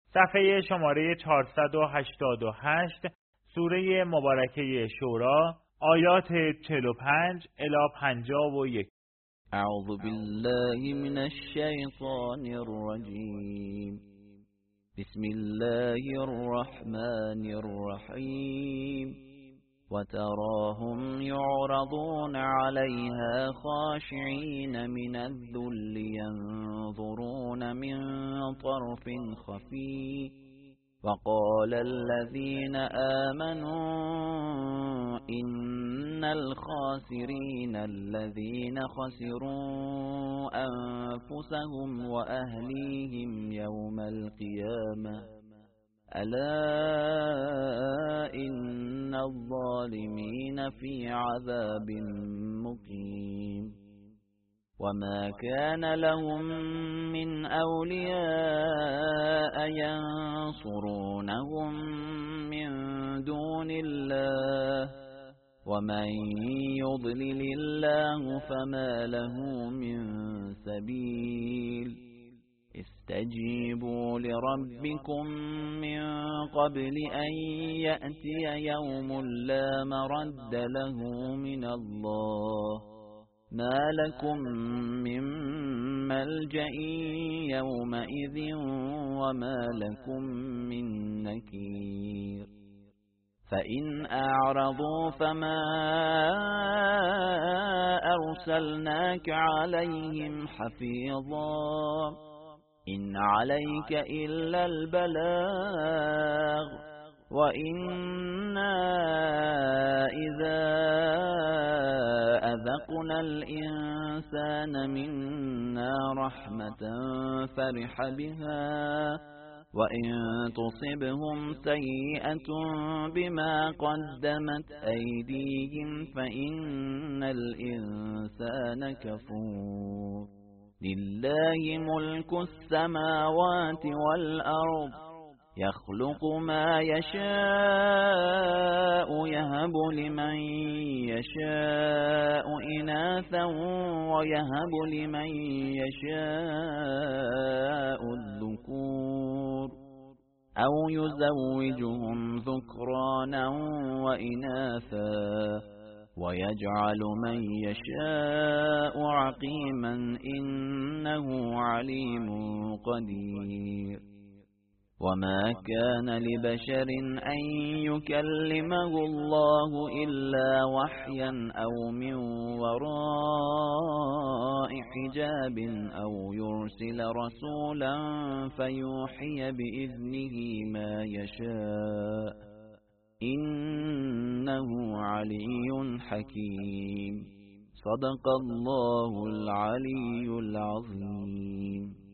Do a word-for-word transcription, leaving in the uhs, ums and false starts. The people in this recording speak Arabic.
صفحه شماره چهارصد و هشتاد و هشت، سوره مبارکه شورا، آیات چهل و پنج الی پنجاه و یک. اعوذ بالله من الشیطان الرجیم. بسم الله الرحمن الرحیم. وتراهم يعرضون عليها خاشعين من الذل ينظرون من طرف خفي. وقال الذين آمنوا إن الخاسرين الذين خسروا أنفسهم وأهليهم يوم القيامة ألا إن الظالمين في عذاب مقيم. وما كان لهم من أولياء ينصرونهم من دون الله ومن يضلل الله فما له من سبيل. استجيبوا لربكم من قبل أن يأتي يوم لا مرد له من الله ما لكم من ملجأ يومئذ وما لكم من نكير. فإن أعرضوا فما أرسلناك عليهم حفيظا إن عليك إلا البلاغ وإنا إذا أذقنا الإنسان منا رحمة فرح بها وإن تصبهم سيئة بما قدمت أيديهم فإن الإنسان كفور. لله ملك السماوات والأرض يخلق ما يشاء يهب لمن يشاء إناثا ويهب لمن يشاء الذكور أو يزوجهم ذكرانا وإناثا ويجعل من يشاء عقيما إنه عليم قدير. وما كان لبشر أن يكلمه الله إلا وحيا أو من وراء حجاب أو يرسل رسولا فيوحي بإذنه ما يشاء إنه علي حكيم. صدق الله العلي العظيم.